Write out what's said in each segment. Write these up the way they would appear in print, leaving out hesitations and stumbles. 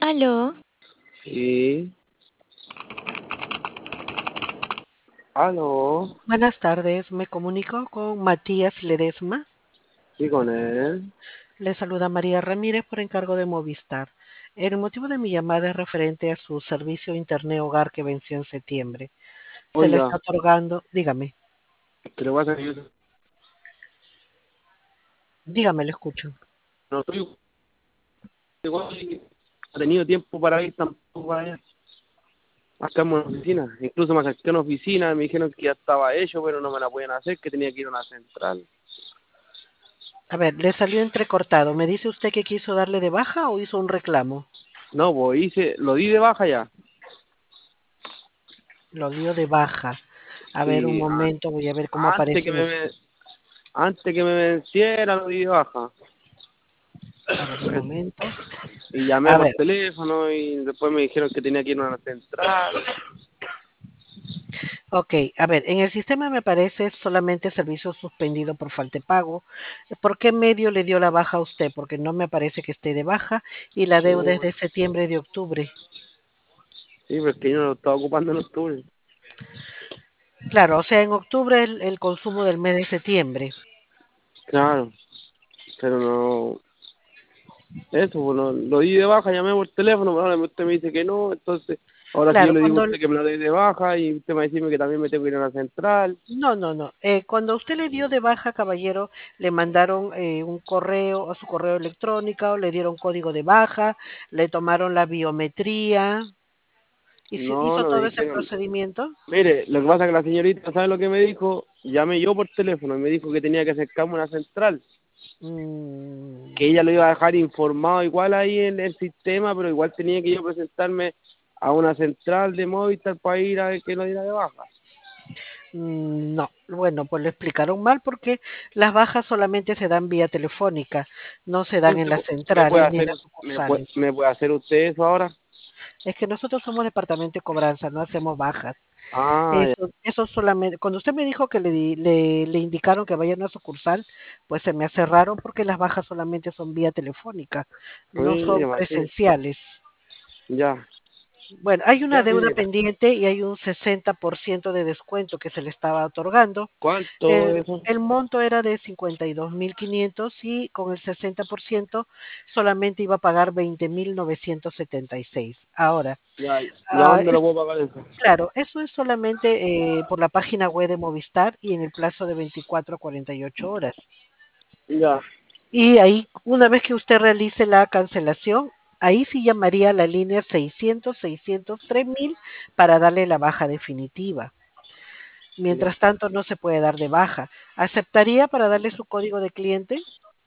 Aló, Sí, aló, Buenas tardes, me comunico con Matías Ledesma. sí, con él. Le saluda María Ramírez por encargo de Movistar. El motivo de mi llamada es referente a su servicio Internet Hogar que venció en septiembre. Se le está Oiga, otorgando, que le voy a hacer yo dígame, le escucho. no estoy igual y ha tenido tiempo para ir tampoco para allá. Acá en la oficina, incluso me acerqué a una oficina, me dijeron que ya estaba hecho, pero no me la podían hacer, que tenía que ir a una central. A ver, le salió entrecortado. ¿Me dice usted que quiso darle de baja o hizo un reclamo? No, pues lo di de baja ya. Lo dio de baja. A ver, un Sí, momento, voy a ver cómo antes aparece que en el... antes que me venciera lo di de baja. A ver, un momento. Y llamé A por ver, teléfono y después me dijeron que tenía que ir a una central. ok, a ver, en el sistema me parece solamente servicio suspendido por falta de pago. ¿Por qué medio le dio la baja a usted? Porque no me parece que esté de baja y la deuda es Chuta. de septiembre y de octubre. Sí, pero es que yo no lo estaba ocupando en octubre. Claro, o sea, en octubre el consumo del mes de septiembre. Claro, pero no. Eso, bueno, lo di de baja, llamé por teléfono, pero ahora usted me dice que no, entonces, ahora si yo Claro, le digo a cuando... usted que me lo doy de baja y usted me dice que también me tengo que ir a la central. No, no, no. Cuando usted le dio de baja, caballero, le mandaron un correo a su correo electrónico, le dieron código de baja, le tomaron la biometría. No, ¿Hizo no me todo ese dijeron. procedimiento? Mire, lo que pasa es que la señorita, ¿sabe lo que me dijo? Llamé yo por teléfono y me dijo que tenía que acercarme a una central, que Mm, ella lo iba a dejar informado igual ahí en el sistema, pero igual tenía que yo presentarme a una central de Movistar para ir a ver que lo diera de baja. No, bueno, pues lo explicaron mal porque las bajas solamente se dan vía telefónica, no se dan en Entonces, las ¿me puede centrales ni en hacer, las sucursales. me puede hacer usted eso ahora? Es que nosotros somos departamento de cobranza, no hacemos bajas. Ah, ya. Eso solamente, cuando usted me dijo que le indicaron que vaya a una sucursal, pues se me hace raro porque las bajas solamente son vía telefónica, no son Mire, Matías. presenciales. Ya, Bueno, hay una ya, deuda mire, pendiente y hay un 60% de descuento que se le estaba otorgando. ¿cuánto eso? El monto era de 52.500 y con el 60% solamente iba a pagar 20.976. Ahora, Ya, ¿y a dónde es lo puedo pagar eso? claro, eso es solamente por la página web de Movistar y en el plazo de 24 a 48 horas. Ya, Y ahí, una vez que usted realice la cancelación, ahí sí llamaría a la línea 600-603.000 para darle la baja definitiva. ya. Mientras tanto, no se puede dar de baja. ¿Aceptaría para darle su código de cliente?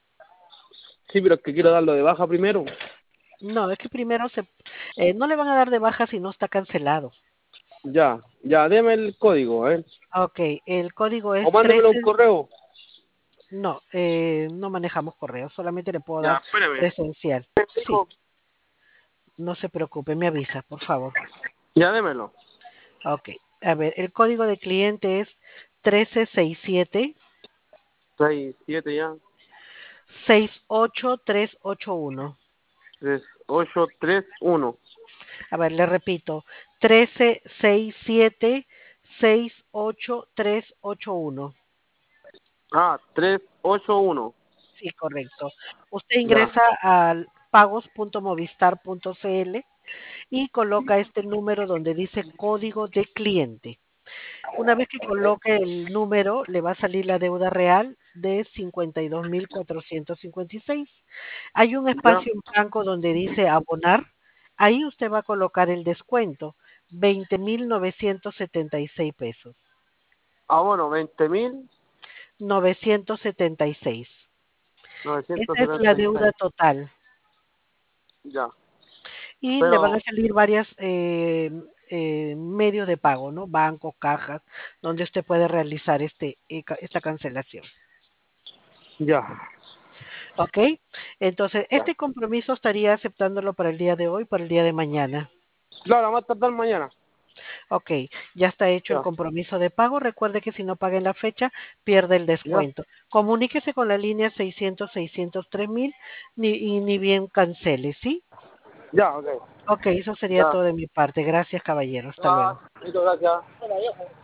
Sí, pero es que quiero darlo de baja primero. No, es que primero no le van a dar de baja si no está cancelado. Ya, ya, deme el código, a ver. Ok, el código es O mándemelo a un 13. correo. No, no manejamos correo, solamente le puedo Ya, dar espéreme. presencial. Sí, Dijo, no se preocupe, me avisa, por favor. ya, démelo. Ok, a ver, el código de cliente es 1367 6, 7 ya. 68381. 3, 8, 3, 1. A ver, le repito, 1367 68381. Ah, 3, 8, 1. Sí, correcto. Usted Ya, ingresa al pagos.movistar.cl y coloca este número donde dice código de cliente. Una vez que coloque el número, le va a salir la deuda real de 52.456. Hay un ya. espacio en blanco donde dice abonar. Ahí usted va a colocar el descuento, 20.976 pesos. Ah, bueno, 20.000 976. novecientos Esa es la setenta y deuda seis total. Ya, Y le van a pero, salir varias medios de pago, ¿no? Bancos, cajas, donde usted puede realizar esta cancelación. ya. ¿Ok? Entonces, este compromiso estaría aceptándolo para el día de hoy, para el día de mañana. Claro, más tardar mañana. Ok, ya está hecho el Ya, compromiso de pago. Recuerde que si no paga en la fecha, pierde el ya. descuento. Comuníquese con la línea 600-603.000 y ni bien cancele, ¿sí? Ya, ok. Ok, eso sería Ya. todo de mi parte. Gracias, caballero. Hasta Ah, luego. muchas gracias.